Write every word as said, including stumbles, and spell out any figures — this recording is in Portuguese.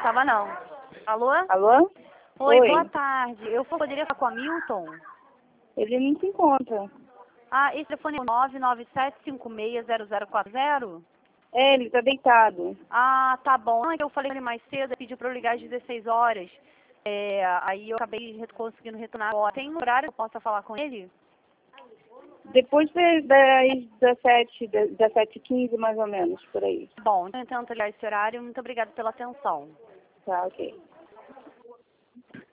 tava não. Alô? Alô? Oi, Oi. boa tarde. Eu poderia falar com a Milton? Ele não se encontra. Ah, esse telefone é nove nove sete cinco seis zero zero quatro zero? É, ele tá deitado. Ah, tá bom. Eu falei com ele mais cedo, ele pediu pra eu ligar às dezesseis horas. É, aí eu acabei re- conseguindo retornar agora. Tem um horário que eu possa falar com ele? Depois das das dezessete, dezessete e quinze, mais ou menos, por aí. Bom, então eu tento ligar esse horário. Muito obrigada pela atenção. Tá, ok.